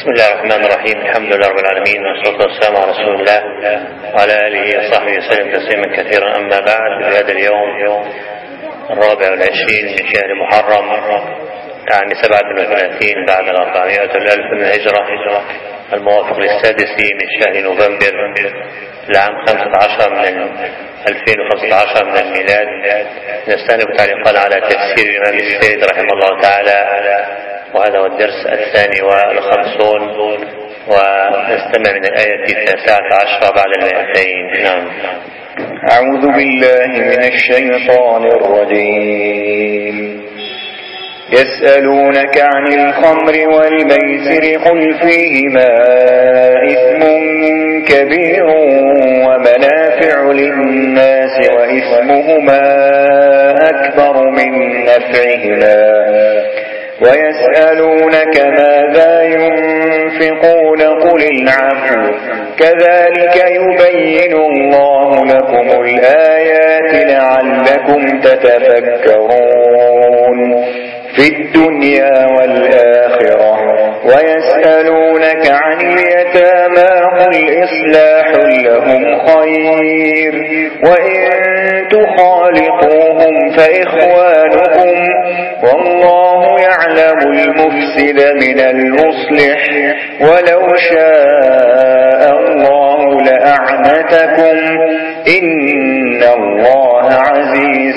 بسم الله الرحمن الرحيم. الحمد لله رب العالمين، والصلاة والسلام على رسول الله وعلى آله وصحبه وسلم تسليما كثيرا. أما بعد، في هذا اليوم 24 من شهر محرم، يعني 37 بعد 400 الألف من الهجرة، الموافق للسادس من شهر نوفمبر العام 15 من 2015 من الميلاد. نستأنف تعليقا على تفسير الإمام السيد رحمه الله تعالى، وهذا هو الدرس 52، ونستمع من الآية 19 بعد 200. نعم. أعوذ بالله من الشيطان الرجيم. يسألونك عن الخمر والميسر، قل فيهما إثم كبير ومنافع للناس، وإثمهما أكبر من نفعهما، ويسألونك ماذا ينفقون، قل العفو، كذلك يبين الله لكم الآيات لعلكم تتفكرون في الدنيا والآخرة. ويسألونك عن اليتامى، قل إصلاح لهم خير، وإن تخالطوهم فإخوانكم، والله يعلم المفسد من المصلح، ولو شاء الله لأعنتكم، إن الله عزيز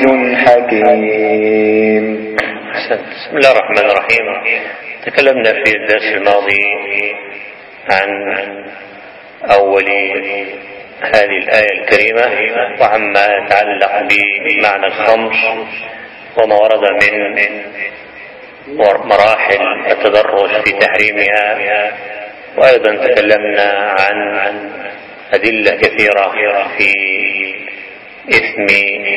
حكيم. بسم الله الرحمن الرحيم. تكلمنا في الدرس الماضي عن أول هذه الآية الكريمة، وعما يتعلق بمعنى الخمر وما ورد من مراحل التدرج في تحريمها، وأيضا تكلمنا عن أدلة كثيرة في إثم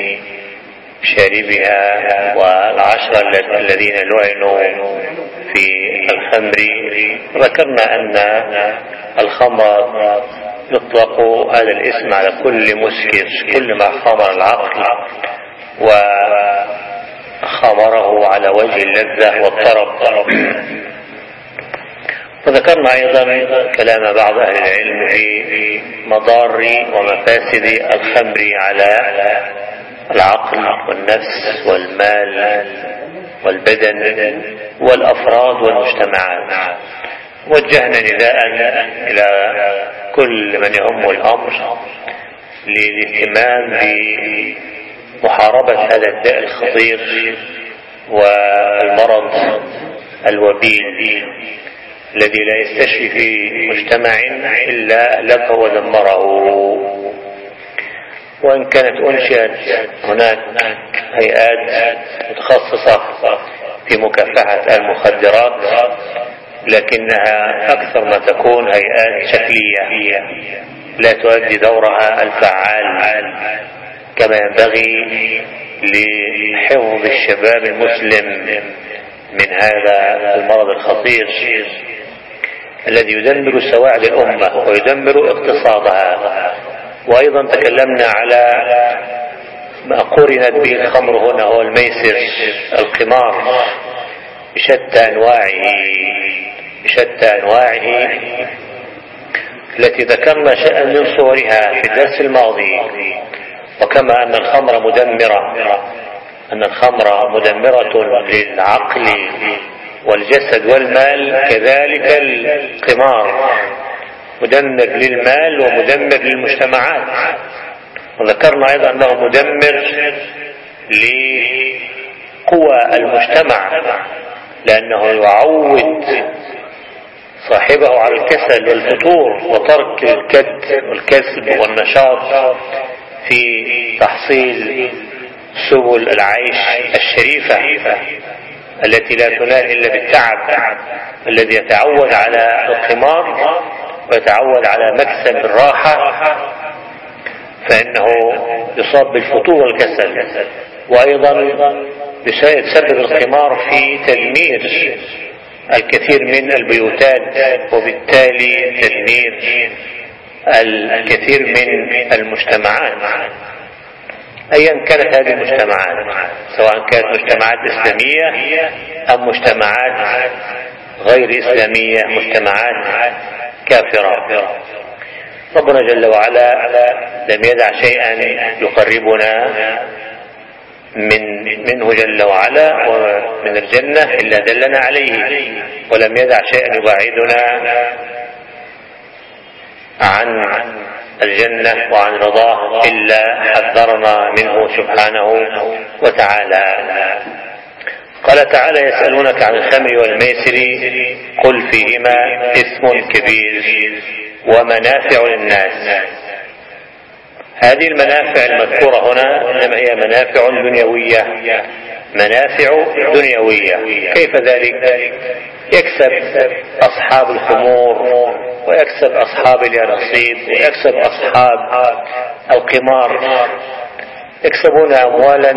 شاربها والعشرة الذين لعنوا في الخمر. ذكرنا أن الخمر يطلق هذا الاسم على كل مسكر، كل ما خمر العقل وخمره على وجه اللذة والطرب. وذكرنا أيضا كلام بعض أهل العلم في مضار ومفاسد الخمر على العقل والنفس والمال والبدن والأفراد والمجتمعات. وجهنا نداء إلى كل من يهم الأمر للاهتمام بمحاربة هذا الداء الخطير والمرض الوبيل الذي لا يستشفي في مجتمع إلا أهلكه ودمره. وإن كانت أنشئت هناك هيئات متخصصة في مكافحة المخدرات، لكنها أكثر ما تكون هيئات شكلية لا تؤدي دورها الفعال كما ينبغي لحفظ الشباب المسلم من هذا المرض الخطير الذي يدمر سواعد الأمة ويدمر اقتصادها. وأيضا تكلمنا على ما قرنت به الخمر هنا، هو الميسر، القمار بشتى أنواعه التي ذكرنا شيئا من صورها في الدرس الماضي. وكما أن الخمر مدمرة للعقل والجسد والمال، كذلك القمار مدمر للمال ومدمر للمجتمعات. وذكرنا أيضا أنه مدمر لقوى المجتمع، لأنه يعود صاحبه على الكسل والفتور وترك الكد والكسب والنشاط في تحصيل سبل العيش الشريفة التي لا تنال إلا بالتعب. الذي يتعود على القمار ويتعود على مكسب الراحة فإنه يصاب بالفتور والكسل. وأيضا يتسبب القمار في تدمير الكثير من البيوتات، وبالتالي تدمير الكثير من المجتمعات. أيا كانت هذه المجتمعات، سواء كانت مجتمعات إسلامية أم مجتمعات غير إسلامية، مجتمعات كافرة. ربنا جل وعلا لم يدع شيئا يقربنا منه جل وعلا ومن الجنة إلا دلنا عليه، ولم يدع شيئا يبعدنا عن الجنة وعن رضاه إلا حذرنا منه سبحانه وتعالى. قال تعالى: يسألونك عن الخمر والميسر قل فيهما إثم كبير ومنافع للناس. هذه المنافع المذكورة هنا إنما هي منافع دنيوية، منافع دنيوية. كيف ذلك؟ يكسب أصحاب الخمور، ويكسب أصحاب اليانصيب، ويكسب أصحاب القمار، يكسبون أموالا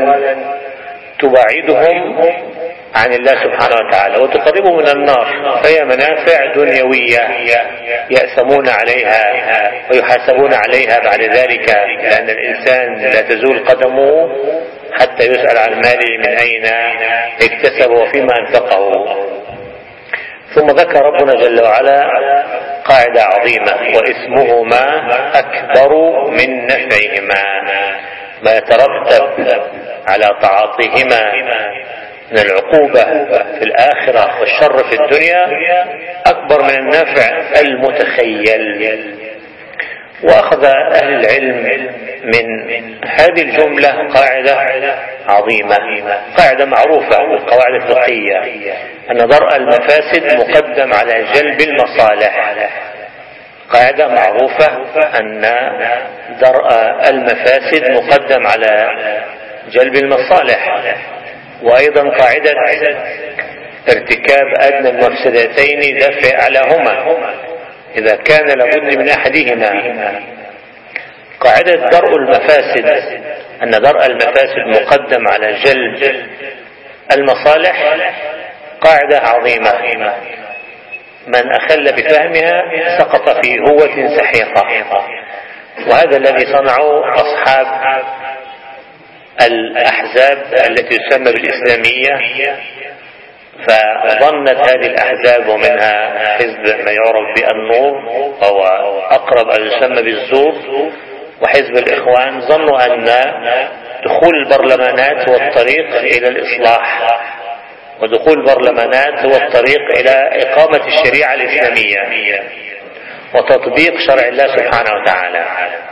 تبعدهم عن الله سبحانه وتعالى وتقربهم من النار، فهي منافع دنيوية يأثمون عليها ويحاسبون عليها بعد ذلك، لأن الإنسان لا تزول قدمه حتى يسأل عن ماله من أين اكتسب وفيما أنفقه. ثم ذكر ربنا جل وعلا قاعدة عظيمة: وإثمهما أكبر من نفعهما. ما يترتب على تعاطيهما من العقوبة في الآخرة والشر في الدنيا أكبر من النفع المتخيل. وأخذ أهل العلم من هذه الجملة قاعدة عظيمة، قاعدة معروفة من القواعد الفقهية، أن درء المفاسد مقدم على جلب المصالح. قاعدة معروفة أن درء المفاسد مقدم على جلب المصالح. وأيضا قاعدة ارتكاب أدنى المفسدتين دفع أعلاهما إذا كان لابد من أحدهما. قاعدة درء المفاسد أن درء المفاسد مقدم على جلب المصالح قاعدة عظيمة، من أخل بفهمها سقط في هوة سحيقة. وهذا الذي صنعه أصحاب الأحزاب التي تسمى بالإسلامية، فظنت هذه الأحزاب ومنها حزب ما يعرف بالنور أو أقرب أن يسمى بالزور وحزب الإخوان، ظنوا أن دخول البرلمانات هو الطريق إلى الإصلاح، ودخول البرلمانات هو الطريق إلى إقامة الشريعة الإسلامية وتطبيق شرع الله سبحانه وتعالى.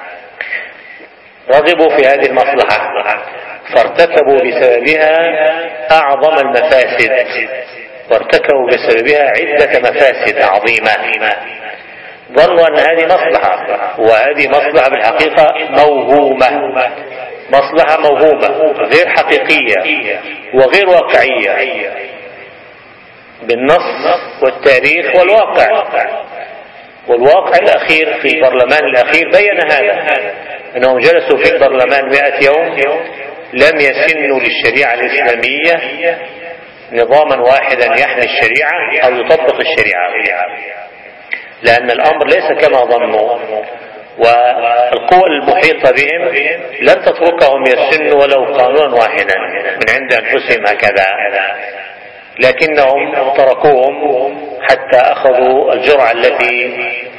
رغبوا في هذه المصلحة فارتكبوا بسببها أعظم المفاسد، وارتكبوا بسببها عدة مفاسد عظيمة. ظنوا أن هذه مصلحة، وهذه مصلحة بالحقيقة موهومة، مصلحة موهومة غير حقيقية وغير واقعية بالنص والتاريخ والواقع. والواقع الأخير في البرلمان الأخير بيّن هذا، أنهم جلسوا في البرلمان 100 يوم لم يسنوا للشريعة الإسلامية نظاما واحدا يحمي الشريعة أو يطبق الشريعة، لأن الأمر ليس كما ظنوا، والقوى المحيطة بهم لن تتركهم يسنوا ولو قانونا واحدا من عند أنفسهم هكذا، لكنهم تركوهم حتى أخذوا الجرعة التي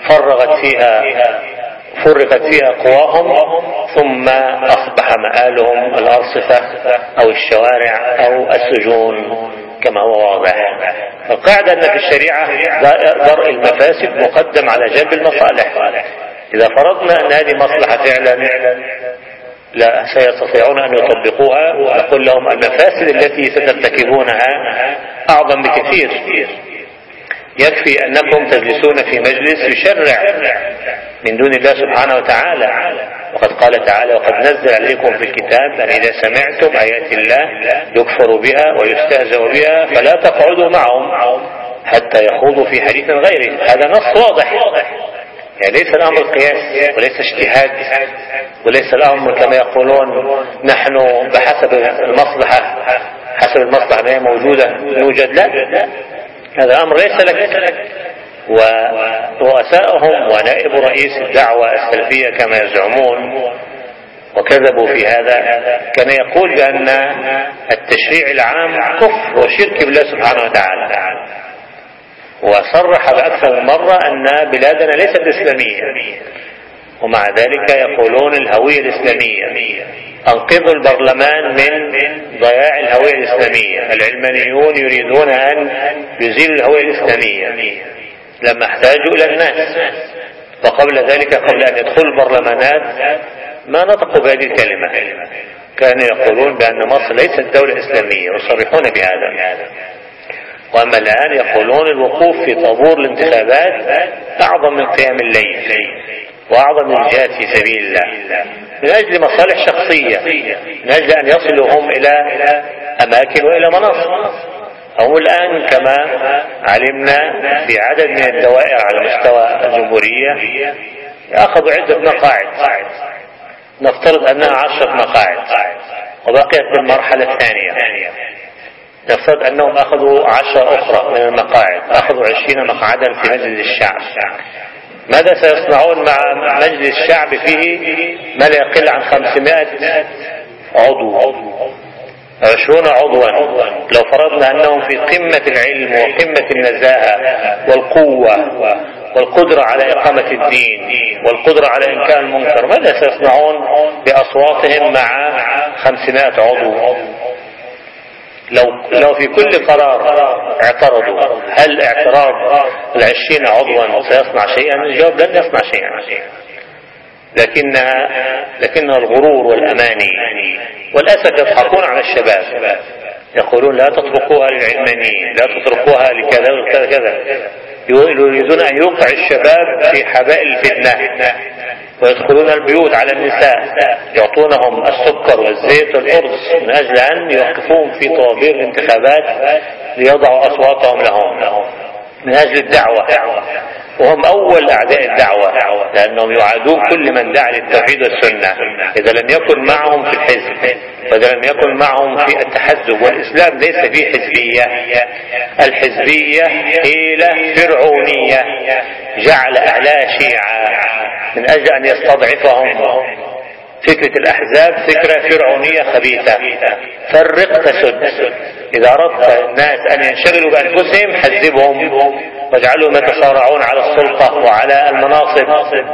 فرغت فيها قواهم، ثم أصبح مآلهم الأرصفة أو الشوارع أو السجون كما هو واضح. القاعدة أن في الشريعة درء المفاسد مقدم على جلب المصالح. إذا فرضنا أن هذه مصلحة فعلا لا سيستطيعون أن يطبقوها، ونقول لهم المفاسد التي سترتكبونها أعظم بكثير. يكفي أنكم تجلسون في مجلس يشرع من دون الله سبحانه وتعالى، وقد قال تعالى: وقد نزل عليكم في الكتاب أن إذا سمعتم آيات الله يكفر بها ويستهزأ بها فلا تقعدوا معهم حتى يخوضوا في حديث غيره. هذا نص واضح، يعني ليس الأمر قياس وليس اجتهاد، وليس الأمر كما يقولون نحن بحسب المصلحة، حسب المصلحة ما هي موجودة يوجد. لا، هذا الأمر ليس لك. ورؤسائهم ونائب رئيس الدعوة السلفية كما يزعمون وكذبوا في هذا، كان يقول بأن التشريع العام كفر وشرك بالله سبحانه وتعالى. وصرح بأكثر من مرة أن بلادنا ليست إسلامية، ومع ذلك يقولون الهوية الإسلامية. أنقذوا البرلمان من ضياع الهوية الإسلامية. العلمانيون يريدون أن يزيلوا الهوية الإسلامية لما احتاجوا إلى الناس، وقبل ذلك قبل أن يدخلوا البرلمانات ما نطقوا بهذه الكلمة، كانوا يقولون بأن مصر ليست دولة إسلامية ويصرحون بهذا. وأما الآن يقولون الوقوف في طابور الانتخابات أعظم من قيام الليل وأعظم من الجهاد في سبيل الله، من أجل مصالح شخصية، من أجل أن يصلوا هم إلى أماكن وإلى مناصب. هم الآن كما علمنا في عدد من الدوائر على مستوى الجمهورية أخذوا عدة مقاعد، نفترض أنها 10 مقاعد وبقيت بالمرحلة الثانية، نفترض أنهم أخذوا 10 أخرى من المقاعد، أخذوا 20 مقعدا في مجلس الشعب. ماذا سيصنعون مع مجلس الشعب فيه ما لا يقل عن 500 عضو، 20 عضوا؟ لو فرضنا أنهم في قمة العلم وقمة النزاهة والقوة والقدرة على إقامة الدين والقدرة على إنكار المنكر، ماذا سيصنعون بأصواتهم مع 500 عضو؟ لو في كل قرار اعترضوا، هل اعتراض 20 عضوا سيصنع شيئا؟ الجواب لن يصنع شيئا. لكنها الغرور والأماني. والأسف يضحكون على الشباب، يقولون لا تتركوها للعلمانيين، لا تتركوها لكذا وكذا كذا. يريدون أن يوقع الشباب في حبائل الفتنة، ويدخلون البيوت على النساء يعطونهم السكر والزيت والأرز من أجل أن يوقفوهم في طوابير الانتخابات ليضعوا أصواتهم لهم من أجل الدعوة. وهم أول أعداء الدعوة، لأنهم يعادون كل من دعا للتوحيد والسنة إذا لم يكن معهم في الحزب، وإذا لم يكن معهم في التحزب. والإسلام ليس فيه حزبية، الحزبية حيلة فرعونية جعل أهلها شيعة من أجل أن يستضعفهم. فكرة الأحزاب فكرة فرعونية خبيثة، فرق تسد. إذا أردت الناس أن ينشغلوا بأنفسهم حزبهم واجعلهم يتصارعون على السلطة وعلى المناصب.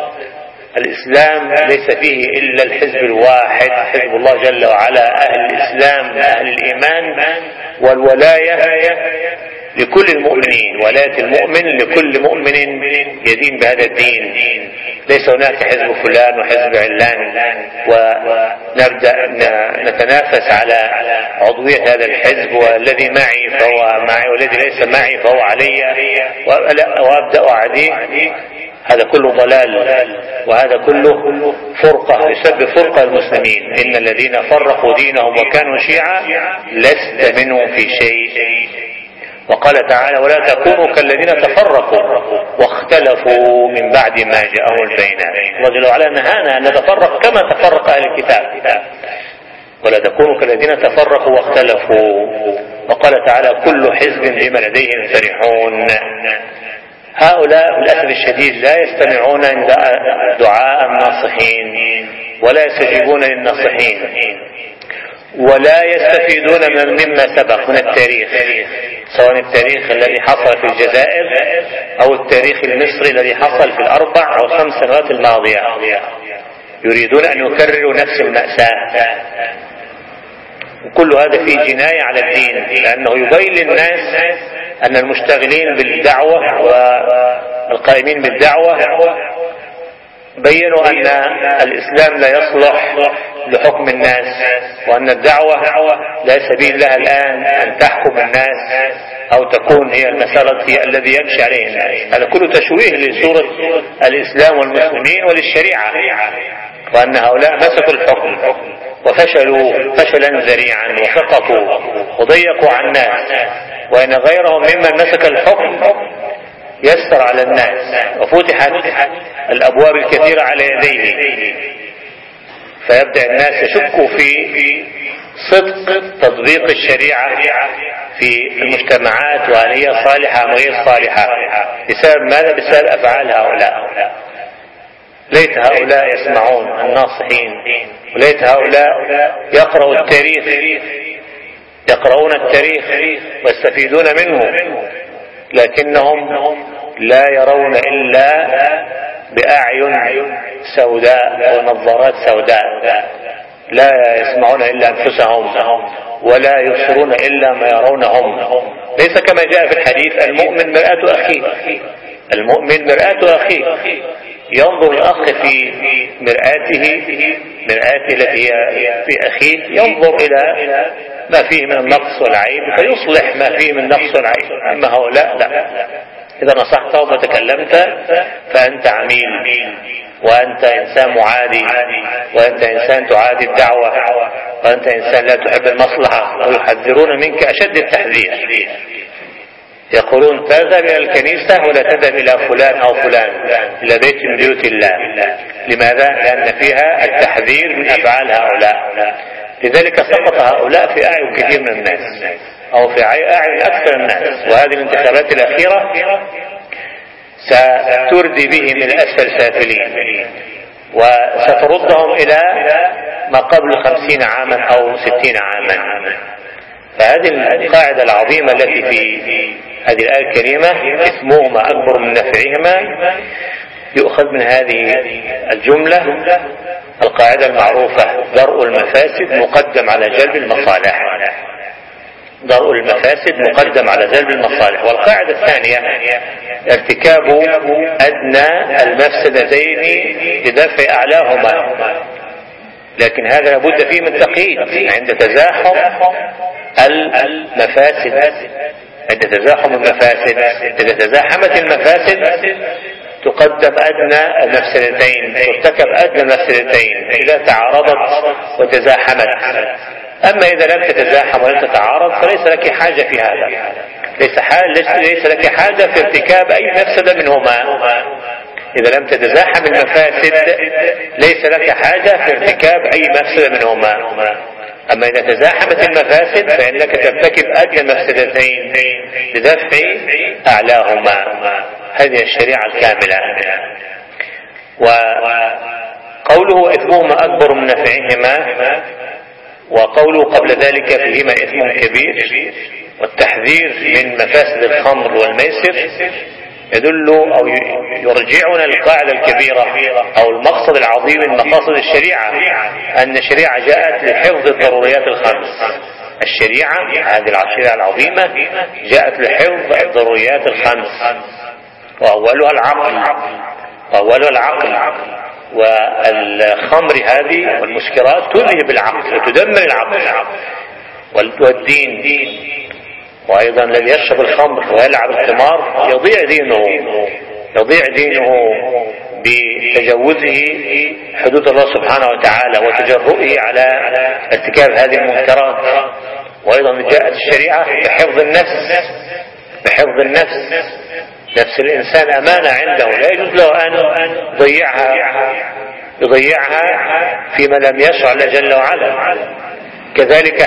الإسلام ليس فيه إلا الحزب الواحد، حزب الله جل وعلا، أهل الإسلام أهل الإيمان والولاية لكل المؤمنين، ولاية المؤمن لكل مؤمن يدين بهذا الدين. ليس هناك حزب فلان وحزب علان ونبدأ نتنافس على عضوية هذا الحزب، والذي معي فهو معي والذي ليس معي فهو علي، وأبدأ أعديه. هذا كله ضلال، وهذا كله فرقة يسبب فرقة المسلمين. إن الذين فرقوا دينهم وكانوا شيعا لست منهم في شيء. وقال تعالى ولا تكونوا كالذين تفرقوا واختلفوا من بعد ما جاءهم البينات. الله جل وعلا نهانا أن نتفرق كما تفرق أهل الكتاب، ولا تكونوا كالذين تفرقوا واختلفوا. وقال تعالى كل حزب بما لديهم فرحون. هؤلاء للأسف الشديد لا يستمعون عند دعاء الناصحين ولا يستجيبون للناصحين ولا يستفيدون مما سبق من التاريخ، سواء التاريخ الذي حصل في الجزائر أو التاريخ المصري الذي حصل في 4 أو 5 سنوات الماضية. يريدون أن يكرروا نفس المأساة، وكل هذا فيه جناية على الدين، لأنه يبين للناس أن المشتغلين بالدعوة والقائمين بالدعوة بينوا أن الإسلام لا يصلح لحكم الناس، وأن الدعوة لا سبيل لها الآن أن تحكم الناس أو تكون هي المسار الذي يمشي عليه الناس. هذا كله تشويه لصورة الإسلام والمسلمين وللشريعة، وأن هؤلاء مسكوا الحكم وفشلوا فشلا ذريعا وسقطوا وضيقوا على الناس، وإن غيرهم ممن مسك الحكم يسر على الناس وفتحت الأبواب الكثيرة على يديه، فيبدأ الناس يشكوا في صدق تطبيق الشريعة في المجتمعات وهل هي صالحة أم غير صالحة. بسبب ماذا؟ بسبب أفعال هؤلاء. ليت هؤلاء يسمعون الناصحين، وليت هؤلاء يقرؤون التاريخ ويستفيدون منه، لكنهم لا يرون إلا بأعين سوداء ونظارات سوداء، لا يسمعون إلا أنفسهم ولا يبصرون إلا ما يرونهم. ليس كما جاء في الحديث المؤمن مرآة أخيه، المؤمن مرآة أخيه، ينظر الأخ في مرآته التي هي في أخيه، ينظر إلى ما فيه من النقص والعيب فيصلح ما فيه من النقص والعيب. أما هؤلاء لا، إذا نصحت وتكلمت فأنت عميل، وأنت إنسان معادي، وأنت إنسان تعادي الدعوة، وأنت إنسان لا تحب المصلحة، ويحذرون منك أشد التحذير. يقولون تذهب إلى الكنيسة ولا تذهب إلى فلان أو فلان، إلى بيت من بيوت الله. لماذا؟ لأن فيها التحذير من أفعال هؤلاء. لذلك سقط هؤلاء في أعين كثير من الناس، أو في أعين أكثر الناس. وهذه الانتخابات الأخيرة ستردي بهم إلى أسفل سافلين، وستردهم إلى ما قبل 50 عاما أو 60 عاما. فهذه القاعدة العظيمة التي في هذه الآية الكريمة إثمهما أكبر من نفعهما، يؤخذ من هذه الجملة القاعدة المعروفة: درء المفاسد مقدم على جلب المصالح. درء المفاسد مقدم على جلب المصالح. والقاعدة الثانية ارتكاب أدنى المفسدتين لدفع أعلاهما. لكن هذا لابد فيه من تقييد عند تزاحم المفاسد. عند تزاحم المفاسد، إذا تزاحمت المفاسد تقدم أدنى المفسدتين، ترتكب أدنى المفسدتين إذا تعارضت وتزاحمت. أما إذا لم تتزاحم ولم تتعارض فليس لك حاجة في هذا، ليس لك حاجة في ارتكاب أي مفسدة منهما. إذا لم تتزاحم المفاسد ليس لك حاجة في ارتكاب أي مفسدة منهما. أما إذا تزاحمت المفاسد فإنك ترتكب أدنى المفسدتين لدفع أعلاهما. هذه الشريعة الكاملة. وقوله إثمهما أكبر من نفعهما، وقوله قبل ذلك فيهما إثم كبير، والتحذير من مفاسد الخمر والميسر، يدل أو يرجعنا للقاعدة الكبيرة أو المقصد العظيم من مقاصد الشريعة، أن الشريعة جاءت لحفظ الضروريات الخمس. الشريعة هذه الشريعة العظيمة جاءت لحفظ الضروريات الخمس، وأولها العقل. والخمر هذه والمسكرات تذهب العقل وتدمر العقل والدين. وأيضا الذي يشرب الخمر ويلعب القمار يضيع دينه بتجاوزه حدود الله سبحانه وتعالى وتجرؤه على ارتكاب هذه المنكرات. وأيضا جاءت الشريعة بحفظ النفس. نفس الإنسان أمانة عنده، لا يجوز له أن يضيعها فيما لم يشرع الله جل وعلا. كذلك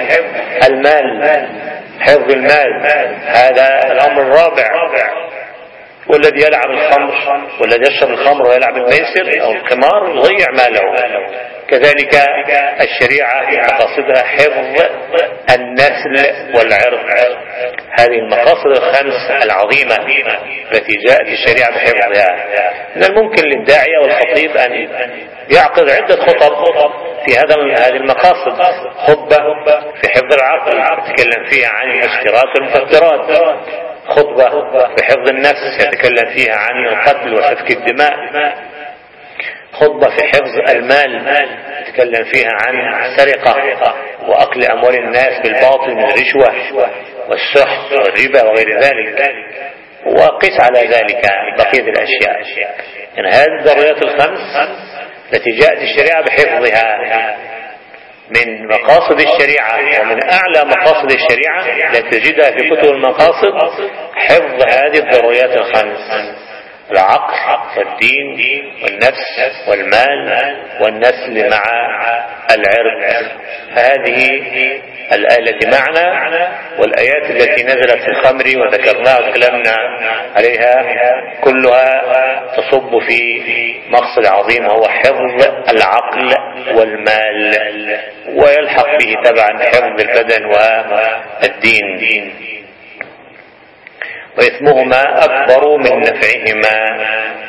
حفظ المال هذا الأمر الرابع. والذي يلعب الخمر والذي يشرب الخمر ويلعب الميسر أو القمار يضيع ماله. كذلك الشريعة في مقاصدها حفظ النسل والعرض. هذه المقاصد الخمس العظيمة التي جاءت الشريعة بحفظها. من الممكن للداعية والخطيب أن يعقد عدة خطب في هذه المقاصد. خطبة في حفظ العقل يتكلم فيها عن المسكرات والمفطرات، خطبة في حفظ النفس يتكلم فيها عن القتل وسفك الدماء، خطبة في حفظ المال يتكلم فيها عن السرقة وأكل أموال الناس بالباطل من الرشوة والسحت والربا وغير ذلك. وقس على ذلك بقية الأشياء. يعني هذه الضروريات الخمس التي جاءت الشريعة بحفظها. من مقاصد الشريعة ومن أعلى مقاصد الشريعة التي تجدها في كتب المقاصد حفظ هذه الضروريات الخمس: العقل والدين والنفس والمال والنسل مع العرض. هذه الآية التي معنا والآيات التي نزلت في الخمر وذكرناها وتكلمنا عليها كلها تصب في مقصد عظيم هو حفظ العقل والمال، ويلحق به تبعا حفظ البدن والدين. وإثمهما أكبر من نفعهما.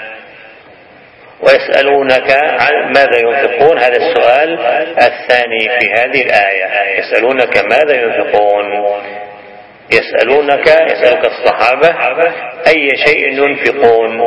ويسألونك عن ماذا ينفقون، هذا السؤال الثاني في هذه الآية. يسألونك ماذا ينفقون، يسألك الصحابة أي شيء ينفقون.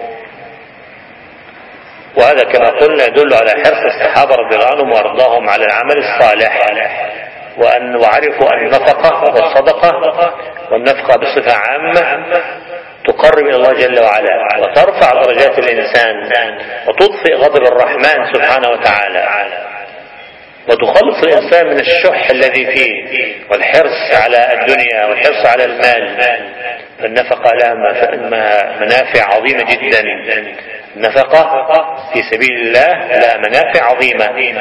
وهذا كما قلنا يدل على حرص الصحابة رضي الله عنهم وأرضاهم على العمل الصالح، وعرفوا أن النفقة والصدقة والنفقة بصفة عامة تقرب إلى الله جل وعلا وترفع درجات الإنسان وتطفئ غضب الرحمن سبحانه وتعالى وتخلص الإنسان من الشح الذي فيه والحرص على الدنيا والحرص على المال. فالنفقة لها منافع عظيمة جدا. النفقة في سبيل الله لها منافع عظيمة،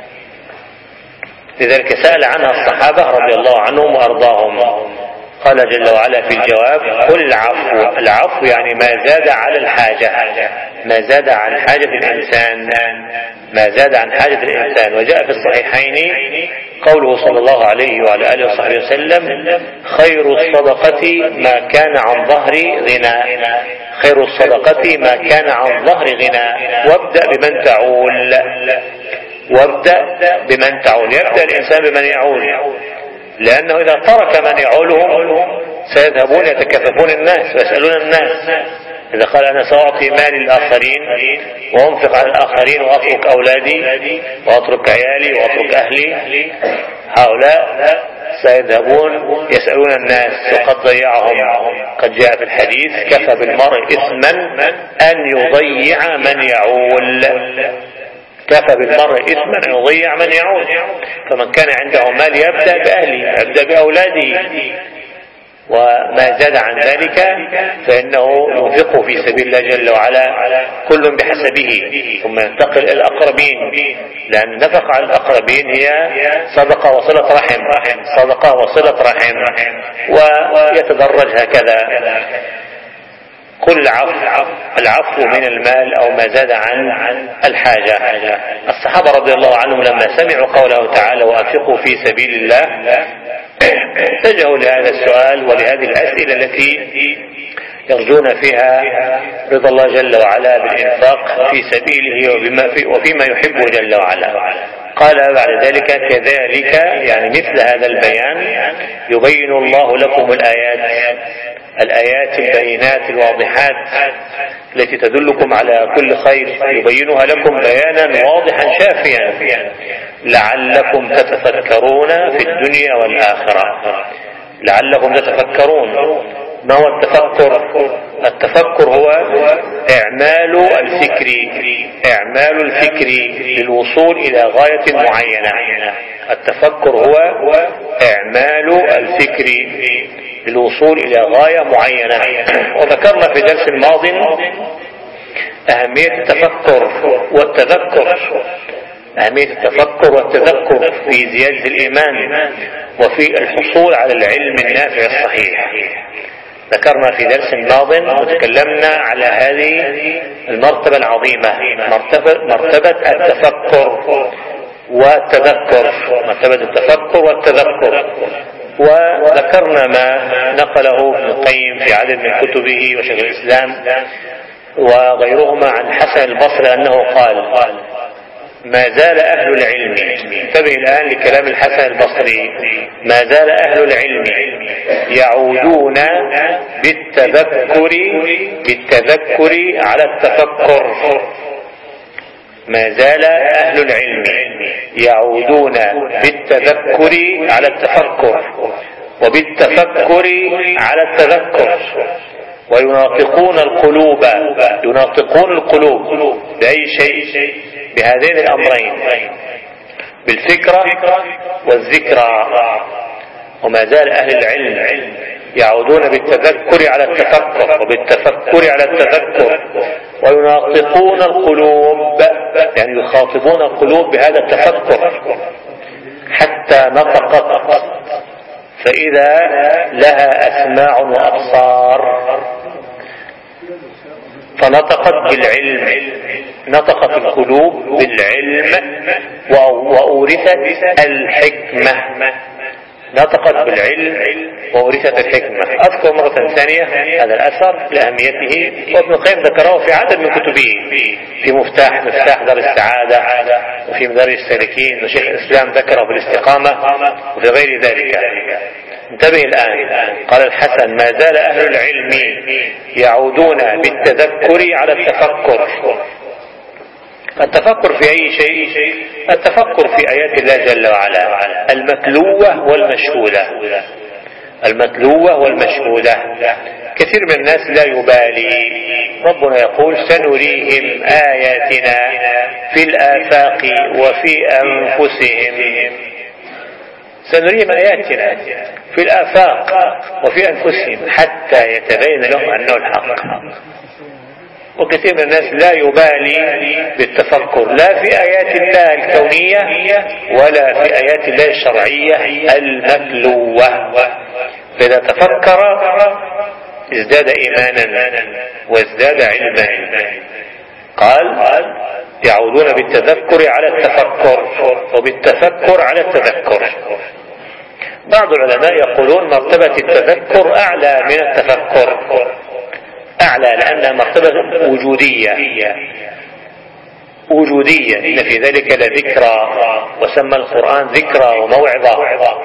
لذلك سأل عنها الصحابة رضي الله عنهم وأرضاهم. قال جل وعلا في الجواب: قل العفو. العفو يعني ما زاد على الحاجة، ما زاد عن حاجة الإنسان، ما زاد عن حاجة الإنسان. وجاء في الصحيحين قوله صلى الله عليه وعلى آله وصحبه وسلم: خير الصدقة ما كان عن ظهر غنى، خير الصدقة ما كان عن ظهر غنى. وابدأ بمن تعول، وابدأ بمن تعول. يبدأ الإنسان بمن يعول، لأنه إذا ترك من يعولهم سيذهبون يتكففون الناس ويسألون الناس. إذا قال أنا سأعطي مالي للآخرين وأنفق على الآخرين وأترك أولادي وأترك عيالي وأترك أهلي، هؤلاء سيذهبون يسألون الناس وقد ضيعهم. قد جاء في الحديث: كفى بالمرء إثما أن يضيع من يعول. كفى بالمرء إثما أن يضيع من يعول. فمن كان عنده مال يبدأ بأهله، يبدأ بأولاده، وما زاد عن ذلك فإنه ينفقه في سبيل الله جل وعلا كل بحسبه، ثم ينتقل إلى الأقربين، لأن النفقة على الأقربين هي صدقة وصلة رحم، صدقة وصلة رحم، ويتدرج هكذا. كل العفو من المال أو ما زاد عن الحاجة. الصحابة رضي الله عنهم لما سمعوا قوله تعالى: وأنفقوا في سبيل الله، اتجهوا لهذا السؤال ولهذه الأسئلة التي يرجون فيها رضا الله جل وعلا بالإنفاق في سبيله وفيما يحبه جل وعلا. قال بعد ذلك: كذلك، يعني مثل هذا البيان يبين الله لكم الآيات البينات الواضحات التي تدلكم على كل خير، يبينها لكم بيانا واضحا شافيا لعلكم تتفكرون في الدنيا والآخرة. لعلكم تتفكرون. ما هو التفكر؟ التفكر هو إعمال الفكر للوصول إلى غاية معينة. التفكر هو إعمال الفكر للوصول إلى غاية معينة. وذكرنا في درس الماضي أهمية التفكر والتذكر، أهمية التفكر والتذكر في زيادة الإيمان وفي الحصول على العلم النافع الصحيح. ذكرنا في درس الماضي وتكلمنا على هذه المرتبة العظيمة، مرتبة التفكر والتذكر، مرتبة التفكر والتذكر. وذكرنا ما نقله ابن القيم في عدد من كتبه وشيخ الإسلام وغيرهما عن حسن البصري أنه قال: ما زال أهل العلم، انتبه الآن لكلام الحسن البصري، ما زال أهل العلم يعودون بالتذكر على التفكر. ما زال أهل العلم يعودون بالتذكر على التفكر وبالتفكر على التذكر، ويناطقون القلوب بأي شيء؟ بهذين الأمرين، بالفكرة والذكرى. وما زال أهل العلم يعودون بالتذكر على التفكر وبالتفكر على التذكر، ويناطقون القلوب، يعني يخاطبون القلوب بهذا التفكر حتى نطقت فإذا لها أسماع وأبصار، فنطقت بالعلم، نطقت القلوب بالعلم وأورثت الحكمة. نطقت بالعلم وورثت الحكمة. أذكر مرة ثانية هذا الأثر لأهميته، وابن القيم ذكره في عدد من كتبه، في مفتاح دار السعادة، وفي مدارج السالكين، وشيخ الإسلام ذكره في الاستقامة، وفي غير ذلك. انتبه الآن. قال الحسن: ما زال أهل العلم يعودون بالتذكر على التفكر. التفكر في أي شيء؟ التفكر في آيات الله جل وعلا المتلوة والمشهودة. المتلوة والمشهودة. كثير من الناس لا يبالي. ربنا يقول: سنريهم آياتنا في الآفاق وفي أنفسهم. سنريهم آياتنا في الآفاق وفي أنفسهم حتى يتبين لهم أنه الحق. وكثير من الناس لا يبالي بالتفكر لا في آيات الله الكونية ولا في آيات الله الشرعية المتلوة. فإذا تفكر ازداد إيمانا وازداد علما. قال: يعودون بالتذكر على التفكر وبالتفكر على التذكر. بعض العلماء يقولون مرتبة التذكر أعلى من التفكر، أعلى لأنها مرتبة وجودية. إن في ذلك لذكرى، وسمى القرآن ذكرى وموعظة.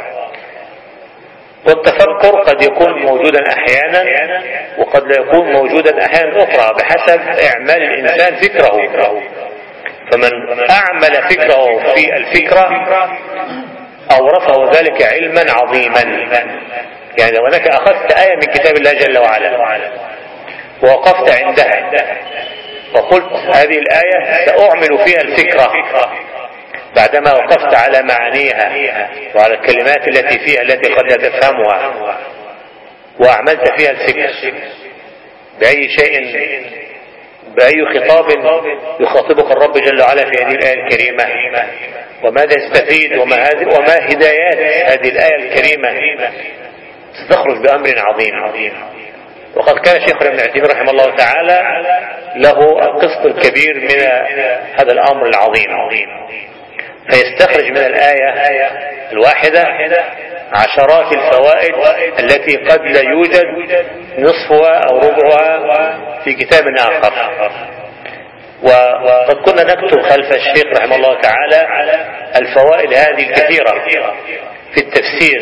والتفكر قد يكون موجودا أحيانا وقد لا يكون موجودا أحيانا أخرى بحسب إعمال الإنسان فكره. فمن أعمل فكره في الفكرة أورثه ذلك علما عظيما. يعني لو أنك أخذت آية من كتاب الله جل وعلا ووقفت عندها وقلت: هذه الآية سأعمل فيها الفكرة، بعدما وقفت على معانيها وعلى الكلمات التي فيها التي قد لا تفهمها، وأعملت فيها الفكر بأي شيء، بأي خطاب يخاطبك الرب جل وعلا في هذه الآية الكريمة، وماذا يستفيد وما هدايات هذه الآية الكريمة، ستخرج بأمر عظيم. وقد كان شيخ ابن عثيمين رحمه الله تعالى له القسط الكبير من هذا الأمر العظيم، فيستخرج من الآية الواحدة عشرات الفوائد التي قد لا يوجد نصفها أو ربعها في كتاب آخر. وقد كنا نكتب خلف الشيخ رحمه الله تعالى الفوائد هذه الكثيرة في التفسير.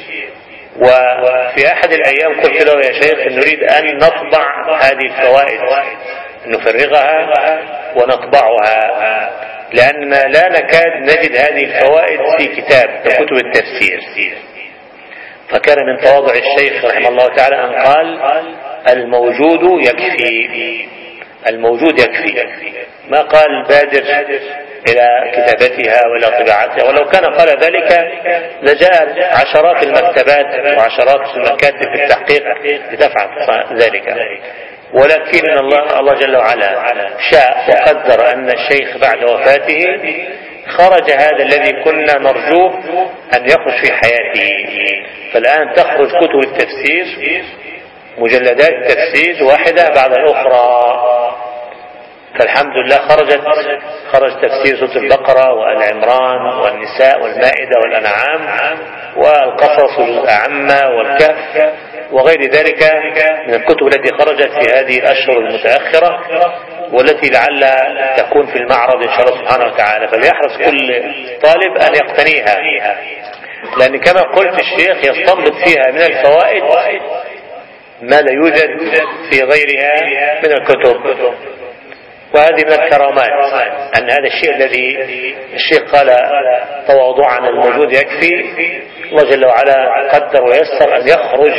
وفي أحد الأيام قلت له: يا شيخ، نريد أن نطبع هذه الفوائد، نفرغها ونطبعها، لأن لا نكاد نجد هذه الفوائد في كتاب من كتب التفسير. فكان من تواضع الشيخ رحمه الله تعالى أن قال: الموجود يكفي. الموجود يكفي. ما قال بادر إلى كتابتها وإلى طباعتها، ولو كان قال ذلك لجاء عشرات المكتبات وعشرات المكاتب في التحقيق لتفعل ذلك. ولكن الله جل وعلا شاء وقدر أن الشيخ بعد وفاته خرج هذا الذي كنا نرجوه أن يخرج في حياته. فالآن تخرج كتب التفسير، مجلدات التفسير واحدة بعد الأخرى. فالحمد لله خرج تفسير سورة البقرة وآل عمران والنساء والمائدة والأنعام والقصص الأعمى والكهف وغير ذلك من الكتب التي خرجت في هذه الأشهر المتأخرة، والتي لعل تكون في المعرض إن شاء الله سبحانه وتعالى. فليحرص كل طالب أن يقتنيها، لأن كما قلت الشيخ يستنبط فيها من الفوائد ما لا يوجد في غيرها من الكتب. وهذه من الكرامات أن هذا الشيء الذي الشيخ قال تواضعا الموجود يكفي، الله جل وعلا قدر ويسر أن يخرج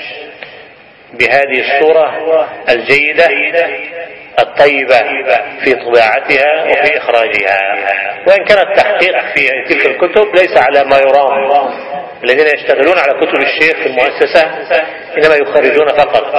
بهذه الصورة الجيدة الطيبة في طباعتها وفي إخراجها. وإن كان التحقيق في تلك الكتب ليس على ما يرام. الذين يشتغلون على كتب الشيخ في المؤسسة إنما يخرجون فقط،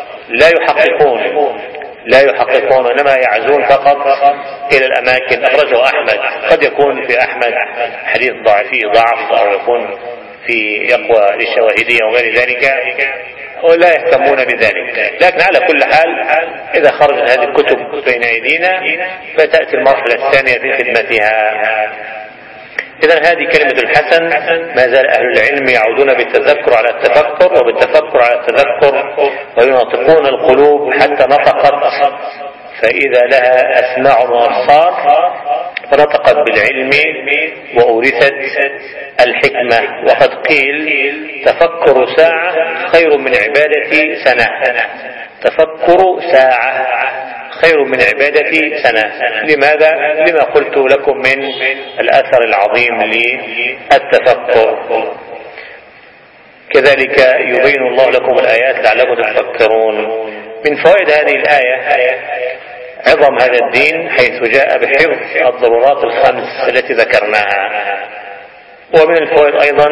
لا يحققون إنما يعزون فقط إلى الأماكن. أخرجه أحمد، قد يكون في أحمد حديث ضعف أو يكون في يقوى للشواهدية وغير ذلك، ولا يهتمون بذلك. لكن على كل حال إذا خرجت هذه الكتب بين أيدينا فتأتي المرحلة الثانية في خدمتها. إذن هذه كلمة الحسن ما زال أهل العلم يعودون بالتذكر على التفكر وبالتفكر على التذكر، وينطقون القلوب حتى نطقت، فإذا لها أسماع وأبصار فنطقت بالعلم وأورثت الحكمة. وقد قيل تفكر ساعة خير من عبادة سنة. تفكر ساعة خير من عبادة سنة. لماذا؟ لما قلت لكم من الأثر العظيم للتفكر. كذلك يبين الله لكم الآيات لعلكم تتفكرون. من فوائد هذه الآية عظم هذا الدين حيث جاء بحفظ الضرورات الخمس التي ذكرناها. ومن الفوائد أيضا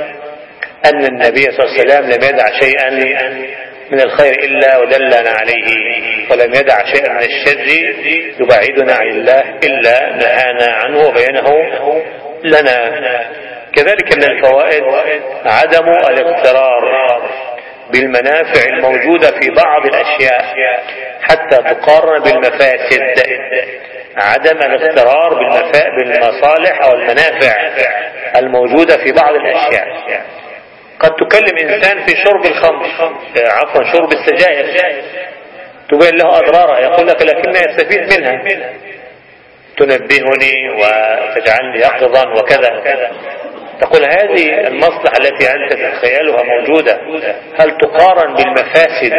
أن النبي صلى الله عليه وسلم لم يدع شيئا من الخير إلا ودلنا عليه، ولم يدع شيئا من الشر يبعدنا عن الله إلا نهانا عنه وبينه لنا. كذلك من الفوائد عدم الاغترار بالمنافع الموجودة في بعض الأشياء حتى تقارن بالمفاسد. عدم الاغترار بالمصالح أو المنافع الموجودة في بعض الأشياء. قد تكلم إنسان في شرب الخمر، شرب السجائر، تبين له أضرارها، يقول لك لكني يستفيد منها، تنبهني وتجعلني يقظا وكذا. تقول هذه المصلحة التي أنت تتخيلها موجودة، هل تقارن بالمفاسد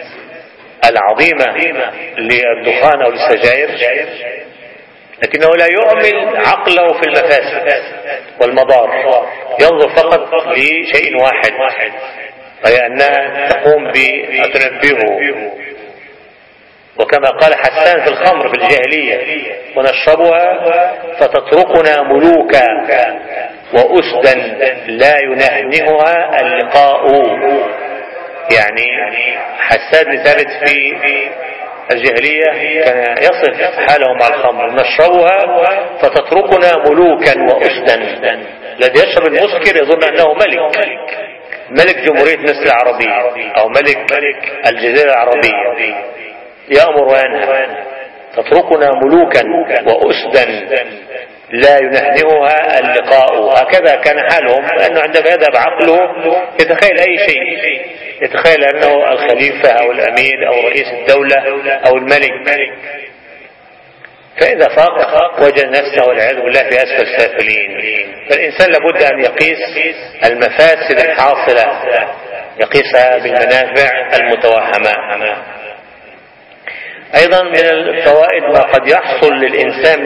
العظيمة للدخان أو للسجائر؟ لكنه لا يعمل عقله في المفاسد والمضار، ينظر فقط لشيء واحد، وهي أنها تقوم بتنبهه. وكما قال حسان في الخمر في الجاهلية: ونشربها فتتركنا ملوكا وأسدا لا ينهنهها اللقاء. يعني حسان بن ثابت في الجاهلية كان يصف حاله مع الخمر: نشربها فتتركنا ملوكا وأسدا. الذي يشرب المسكر يظن أنه ملك جمهورية مصر العربية أو ملك الجزيرة العربية، يأمر وينهى. تتركنا ملوكا وأسدا لا ينهنهها اللقاء. هكذا كان حالهم، لأنه عندما يذهب عقله يتخيل أي شيء، يتخيل أنه الخليفة أو الأمير أو رئيس الدولة أو الملك، فإذا فاق وجد نفسه والعياذ بالله في أسفل السافلين. فالإنسان لابد أن يقيس المفاسد الحاصلة، يقيسها بالمنافع المتوهمة. أيضا من الفوائد ما قد يحصل للإنسان من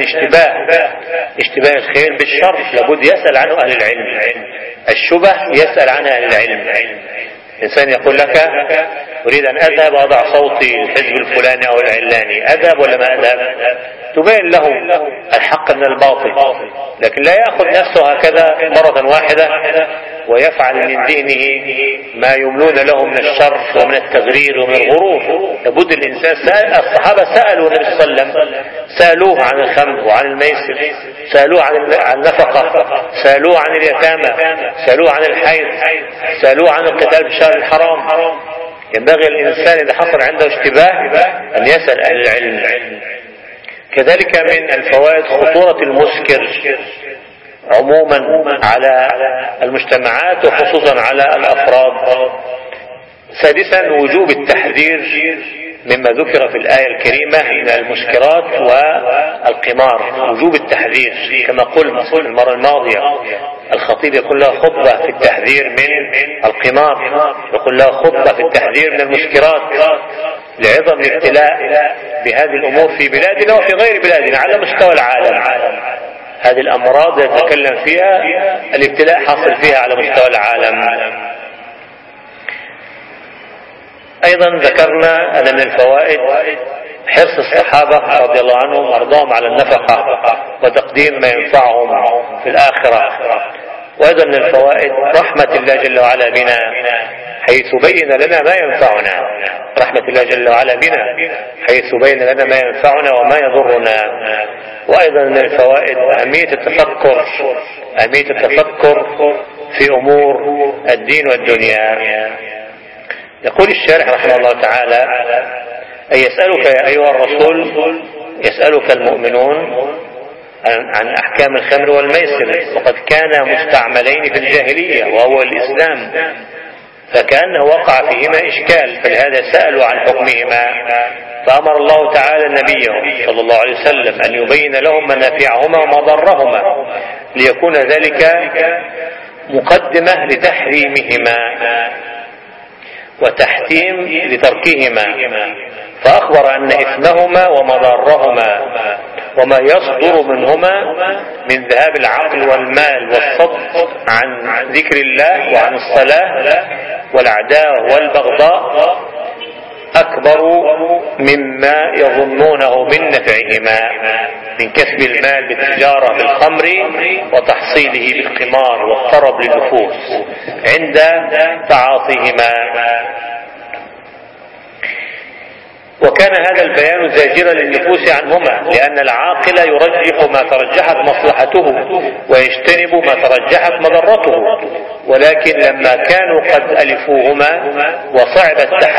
اشتباه الخير بالشر، لابد يسأل عنه أهل العلم. الشبه يسأل عنها أهل العلم. إنسان يقول لك: أريد أن أذهب وأضع صوتي الحزب الفلاني أو العلاني، أذهب ولا ما أذهب؟ تبين له الحق من الباطل، لكن لا يأخذ نفسه هكذا مرة واحدة ويفعل من ذهنه ما يملون له من الشر ومن التغرير ومن الغرور. لابد الإنسان الصحابة سألوا النبي صلى الله عليه وسلم، سألوه عن الخمر وعن الميسر، سألوه عن النفقة، سألوه عن اليتامى، سألوه عن الحيض، سألوه عن القتال في الشهر الحرام. ينبغي الإنسان إذا حصل عنده اشتباه أن يسأل أهل العلم. كذلك من الفوائد خطورة المسكر عموما على المجتمعات وخصوصا على الأفراد. سادسا وجوب التحذير مما ذكر في الآية الكريمة من المسكرات والقمار، وجوب التحذير. كما قلت المرة الماضية الخطيب يقول له خطبة في التحذير من القمار، يقول له خطبة في التحذير من المسكرات، لعظم الابتلاء بهذه الأمور في بلادنا وفي غير بلادنا على مستوى العالم. هذه الأمراض يتكلم فيها الابتلاء حاصل فيها على مستوى العالم. أيضا ذكرنا أن من الفوائد حرص الصحابة رضي الله عنهم وارضاهم على النفقة وتقديم ما ينفعهم في الآخرة. وأيضا من الفوائد رحمة الله جل وعلا بنا حيث بين لنا ما ينفعنا، رحمة الله جل وعلا بنا حيث بين لنا ما ينفعنا وما يضرنا. وأيضا من الفوائد أهمية التفكر في أمور الدين والدنيا. يقول الشارح رحمه الله تعالى: أي يسألك يا أيها الرسول، يسألك المؤمنون عن أحكام الخمر والميسر، وقد كانا مستعملين في الجاهلية وهو الإسلام، فكأنه وقع فيهما إشكال، فلهذا سألوا عن حكمهما، فأمر الله تعالى نبيه صلى الله عليه وسلم أن يبين لهم منافعهما ومضرهما، ليكون ذلك مقدمة لتحريمهما وتحتيم لتركهما، فأخبر أن إثمهما ومضرهما وما يصدر منهما من ذهاب العقل والمال والصد عن ذكر الله وعن الصلاة والعداوة والبغضاء أكبر مما يظنونه من نفعهما، من كسب المال بالتجارة بالخمر وتحصيله بالقمار والطرب للنفوس عند تعاطيهما. وكان هذا البيان زاجرا للنفوس عنهما، لأن العاقل يرجح ما ترجحت مصلحته ويجتنب ما ترجحت مضرته، ولكن لما كانوا قد ألفوهما وصعب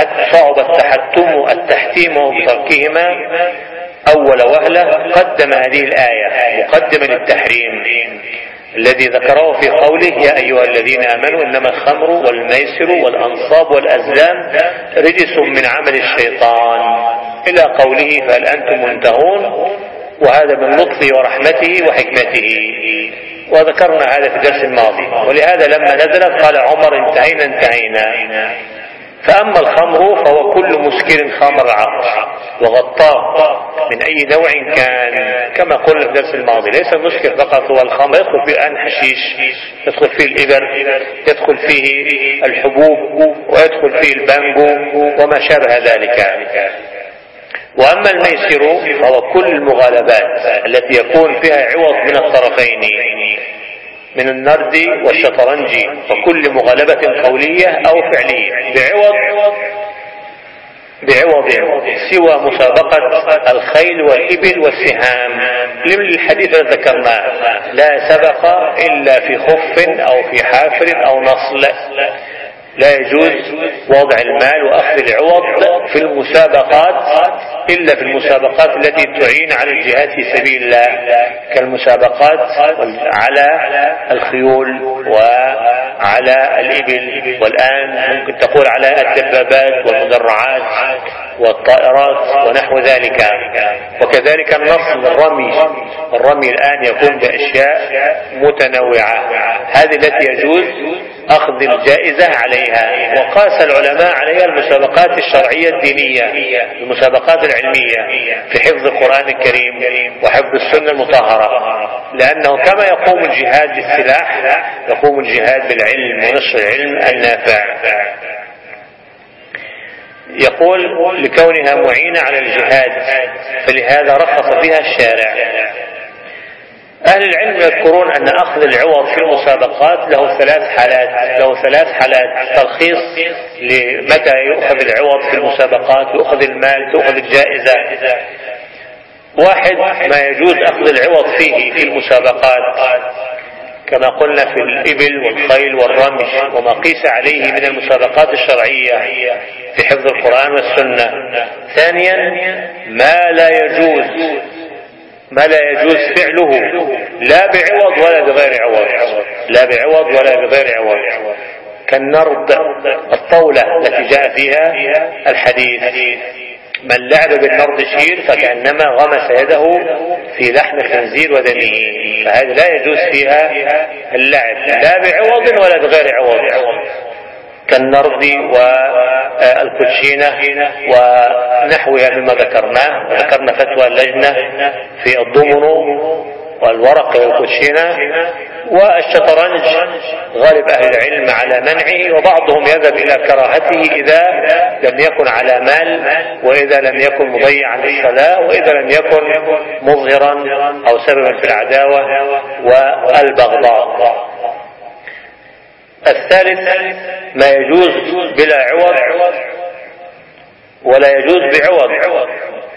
التحتيم بتركهما أول وهلة، قدم هذه الآية مقدما للتحريم الذي ذكره في قوله: يا أيها الذين آمنوا إنما الخمر والميسر والأنصاب والأزلام رجس من عمل الشيطان، إلى قوله: فهل أنتم منتهون؟ وهذا من لطفه ورحمته وحكمته، وذكرنا هذا في الدرس الماضي. ولهذا لما نزلت قال عمر: انتهينا. فأما الخمر فهو كل مسكر خمر العقل وغطاه من أي نوع كان، كما قلنا في الدرس الماضي، ليس المسكر فقط هو الخمر، يدخل فيه الحشيش، يدخل فيه الإبر، يدخل فيه الحبوب، ويدخل فيه البانجو وما شابه ذلك. وأما الميسر فهو كل المغالبات التي يكون فيها عوض من الطرفين، من النرد والشطرنج، وكل مغالبة قولية أو فعلية بعوض سوى مسابقة الخيل والإبل والسهام، للحديث الذي ذكرناه: لا سبق إلا في خف أو في حافر أو نصل. لا يجوز وضع المال وأخذ العوض في المسابقات إلا في المسابقات التي تعين على الجهاد في سبيل الله، كالمسابقات على الخيول وعلى الإبل، والآن ممكن تقول على الدبابات والمدرعات والطائرات ونحو ذلك. وكذلك النصل، الرمي الآن يكون بأشياء متنوعة، هذه التي يجوز أخذ الجائزة عليها. وقاس العلماء عليها المسابقات الشرعية الدينية، المسابقات العلمية في حفظ القرآن الكريم وحفظ السنة المطهرة، لأنه كما يقوم الجهاد بالسلاح يقوم الجهاد بالعلم ونشر العلم النافع. يقول: لكونها معينة على الجهاد فلهذا رخص فيها الشارع. أهل العلم يذكرون أن أخذ العوض في المسابقات له ثلاث حالات ترخيص لمتى يؤخذ العوض في المسابقات، يؤخذ المال، تؤخذ الجائزة. واحد: ما يجوز أخذ العوض فيه في المسابقات، كما قلنا في الإبل والخيل والرمش وما قيس عليه من المسابقات الشرعية في حفظ القرآن والسنة. ثانيا: ما لا يجوز فعله لا بعوض ولا بغير عوض، كالنرد، الطاولة التي جاء فيها الحديث: من لعب بالنرد شير فكأنما غمس يده في لحم الخنزير ودمه، فهذا لا يجوز فيها اللعب لا بعوض ولا بغير عوض، كالنرد والكوتشينة ونحوها مما ذكرناه. ذكرنا فتوى اللجنة في الضمنو والورق والكوتشينة. والشطرنج غالب أهل العلم على منعه، وبعضهم يذهب إلى كراهته إذا لم يكن على مال، وإذا لم يكن مضيعا للصلاة، وإذا لم يكن مظهرا أو سببا في العداوة والبغضاء. الثالث: ما يجوز بلا عوض ولا يجوز بعوض،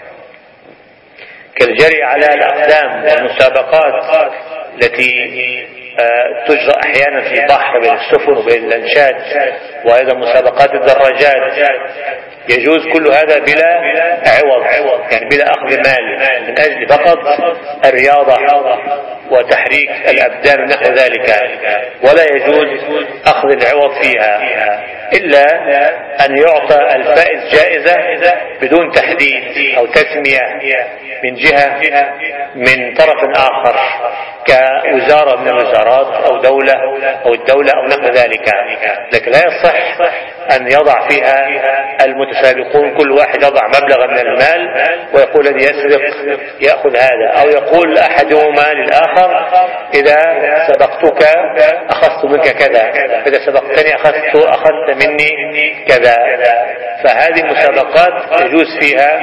كالجري على الأقدام والمسابقات التي تجرى أحيانا في البحر بين السفن وبين الأنشاد، وأيضا مسابقات الدراجات يجوز كل هذا بلا عوض، يعني بلا أخذ مال، من أجل فقط الرياضة وتحريك الأبدان ونحو ذلك، ولا يجوز أخذ العوض فيها إلا أن يعطى الفائز جائزة بدون تحديد أو تسمية من جهة من طرف آخر كوزارة من الوزارات أو دولة أو الدولة أو نحو ذلك. لكن لا يصح أن يضع فيها المتسابقون كل واحد يضع مبلغا من المال ويقول الذي يسبق يأخذ هذا، أو يقول أحدهما للآخر إذا سبقتك أخذت منك كذا، إذا سبقتني أخذت مني كذا. فهذه المسابقات يجوز فيها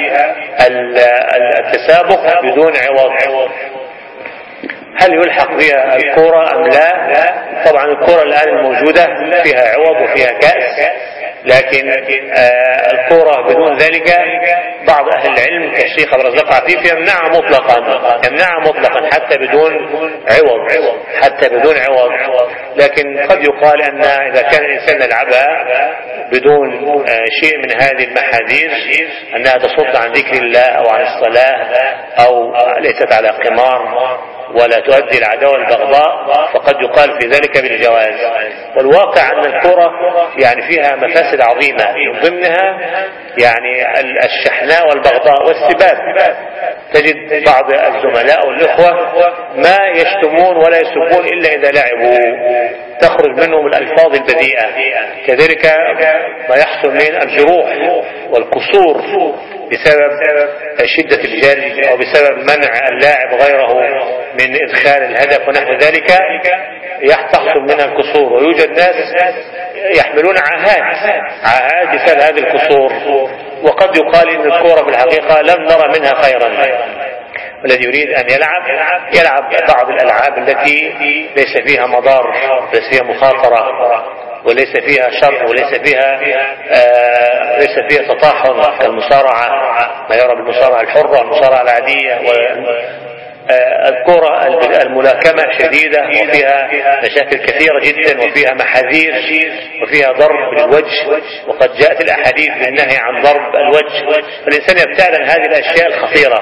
التسابق بدون عوض. هل يلحق بها الكرة أم لا؟ طبعا الكرة الآن الموجودة فيها عوض وفيها كأس، لكن الكرة بدون ذلك بعض أهل العلم كالشيخ عبد الرزاق عفيف يمنعها مطلقا حتى بدون عوض. لكن قد يقال أن إذا كان الإنسان يلعبها بدون شيء من هذه المحاذير أنها تصد عن ذكر الله أو عن الصلاة أو ليست على قمار ولا تؤدي العداوة والبغضاء، فقد يقال في ذلك بالجواز. والواقع أن الكرة يعني فيها مفاسد عظيمة، من ضمنها يعني الشحناء والبغضاء والسباب. تجد بعض الزملاء والإخوة ما يشتمون ولا يسبون إلا إذا لعبوا، تخرج منهم الألفاظ البذيئة. كذلك ما يحصل من الجروح والكسور بسبب شدة الجري أو بسبب منع اللاعب غيره من إدخال الهدف ونحو ذلك يحصل منها الكسور. ويوجد ناس يحملون عاهات بسبب هذه الكسور، وقد يقال إن الكرة بالحقيقة لم نرى منها خيرا. والذي يريد أن يلعب بعض الألعاب التي ليس فيها مضار، ليس فيها مخاطرة، وليس فيها شر، وليس فيها تطاحن كالمصارعة، ما يرى بالمصارعة الحرة والمصارعة العادية. الكرة الملاكمة شديدة وفيها مشاكل كثيرة جدا وفيها محاذير وفيها ضرب بالوجه، وقد جاءت الأحاديث بالنهي عن ضرب الوجه. فالإنسان يبتعد عن هذه الأشياء الخطيرة،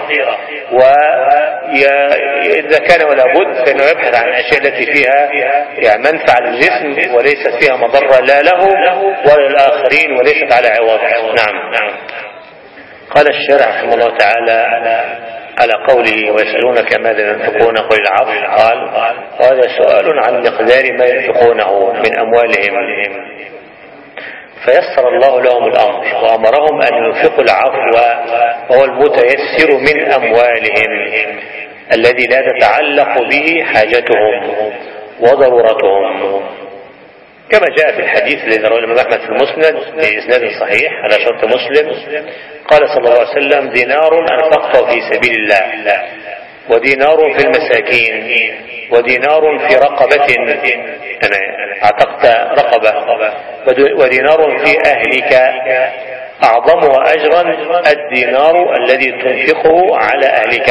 وإذا كان ولا بد فإنه يبحث عن الأشياء التي فيها يعني منفعة للجسم وليست فيها مضرة لا له ولا للآخرين وليست على عوض. نعم. قال الشارع رحمه الله تعالى على قوله ويسألونك ماذا ينفقون قل العفو، قال وهذا سؤال عن مقدار ما ينفقونه من أموالهم، فيسر الله لهم الأمر وأمرهم أن ينفقوا العفو وهو المتيسر من أموالهم الذي لا تتعلق به حاجتهم وضرورتهم، كما جاء في الحديث الذي رواه الإمام أحمد في المسند بإسناد صحيح على شرط مسلم. قال صلى الله عليه وسلم دينار أنفقته في سبيل الله، ودينار في المساكين، ودينار في رقبة اعتقت رقبة، ودينار في أهلك، أعظمها أجرا الدينار الذي تنفقه على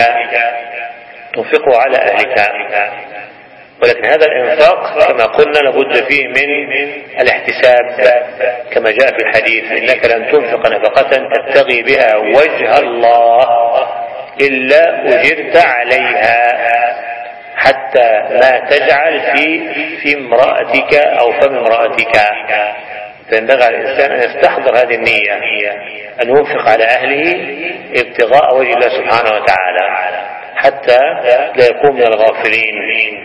أهلك. ولكن هذا الإنفاق كما قلنا لابد فيه من الاحتساب، كما جاء في الحديث إنك لن تنفق نفقة تبتغي بها وجه الله إلا أجرت عليها حتى ما تجعل في امرأتك أو فم امرأتك. فينبغي على الإنسان أن يستحضر هذه النية، أن ينفق على أهله ابتغاء وجه الله سبحانه وتعالى حتى لا يكون من الغافلين.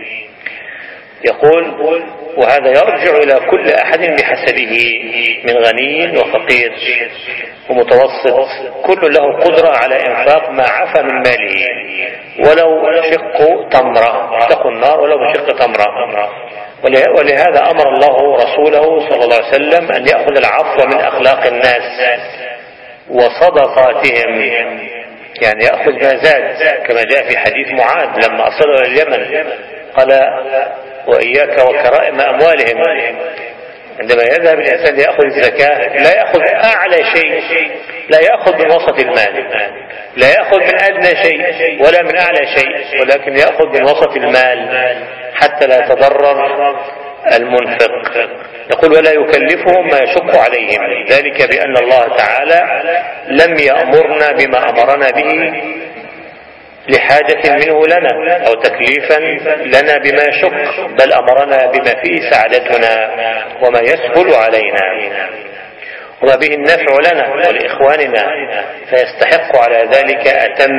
يقول وهذا يرجع إلى كل أحد بحسبه من غني وفقير ومتوسط، كل له قدرة على إنفاق ما عفى من ماله، ولو شق تمرة، اتقوا النار ولو بشق تمرة. ولهذا أمر الله رسوله صلى الله عليه وسلم أن يأخذ العفو من أخلاق الناس وصدقاتهم، يعني يأخذ ما زاد، كما جاء في حديث معاذ لما أصل إلى اليمن قال وإياك وكرائم أموالهم. عندما يذهب الإنسان يأخذ الزكاة لا يأخذ أعلى شيء، لا يأخذ من وسط المال، لا يأخذ من أدنى شيء ولا من أعلى شيء، ولكن يأخذ من وسط المال حتى لا يتضرر المنفق. يقول ولا يكلفهم ما يشق عليهم، ذلك بأن الله تعالى لم يأمرنا بما أمرنا به لحاجة منه لنا أو تكليفا لنا بما يشق، بل أمرنا بما فيه سعادتنا وما يسهل علينا وما به النفع لنا ولإخواننا، فيستحق على ذلك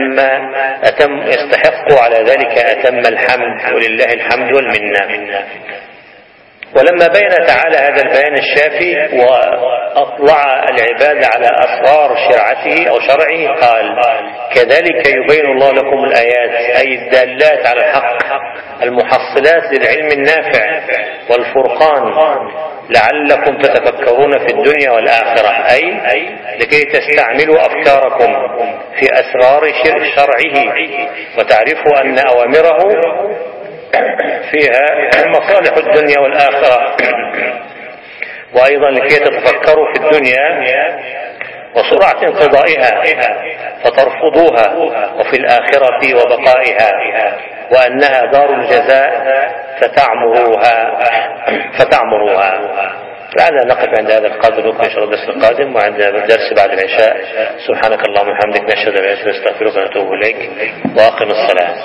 أتم الحمد، ولله الحمد والمنة. ولما بين تعالى هذا البيان الشافي وأطلع العباد على أسرار شرعته أو شرعه قال كذلك يبين الله لكم الآيات، أي الدالات على الحق المحصلات للعلم النافع والفرقان لعلكم تتفكرون في الدنيا والآخرة، أي لكي تستعملوا أفكاركم في أسرار شرعه وتعرفوا أن أوامره فيها مصالح الدنيا والآخرة، وأيضا لكي تتفكروا في الدنيا وسرعة انقضائها فترفضوها، وفي الآخرة وبقائها، وأنها دار الجزاء فتعمروها. لعلنا نقف عند هذا القدر ونكمل إن شاء الله الدرس القادم وعند الدرس بعد العشاء. سبحانك اللهم وبحمدك، نشهد أن لا إله إلا أنت، نستغفرك ونتوب إليك، وأقم الصلاة.